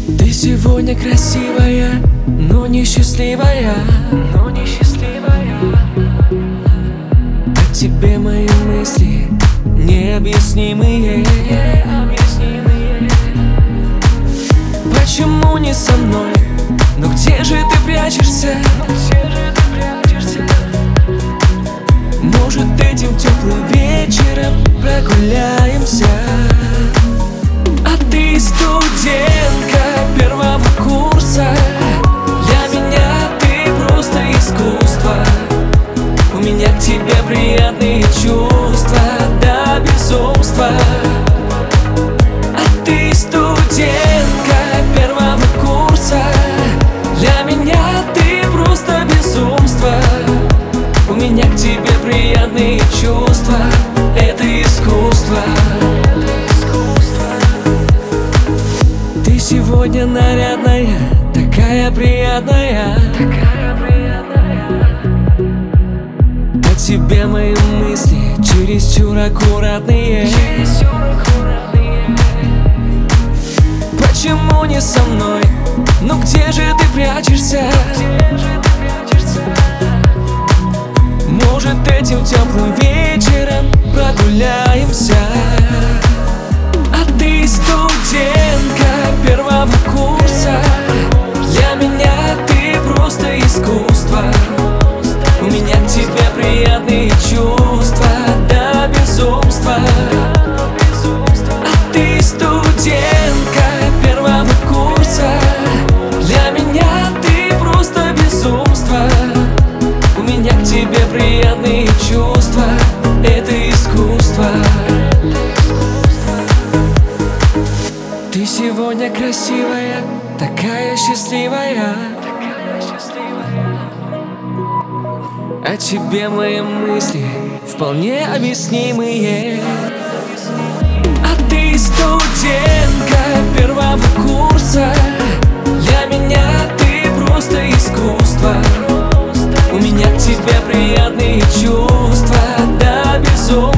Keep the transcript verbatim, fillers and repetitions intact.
Ты сегодня красивая, но несчастливая, но несчастливая. О тебе мои мысли необъяснимые, необъяснимые. Почему не со мной? Ну где же ты прячешься? Ну где же ты прячешься? Может, этим теплым вечером прогуляемся? А ты студентка первого курса. Для меня ты просто искусство. У меня к тебе приятные чувства до безумства. А ты студентка первого курса. Для меня ты просто безумство. У меня к тебе приятные чувства. Это искусство. Ты сегодня нарядная, такая приятная, такая приятная. О тебе мои мысли чересчур аккуратные, чересчур аккуратные. Почему не со мной? Ну где же ты прячешься? Где же ты прячешься? Может, этим теплым вечером прогуляемся? А ты студентка первого курса. Для меня ты просто искусство. У меня к тебе приятные чувства до безумства. А ты студентка первого курса. Для меня ты просто безумство. У меня к тебе приятные чувства. Это искусство. Ты сегодня красивая, такая счастливая, такая счастливая. О тебе мои мысли вполне объяснимые. А ты студентка первого курса. Для меня ты просто искусство. У меня к тебе приятные чувства до безумия.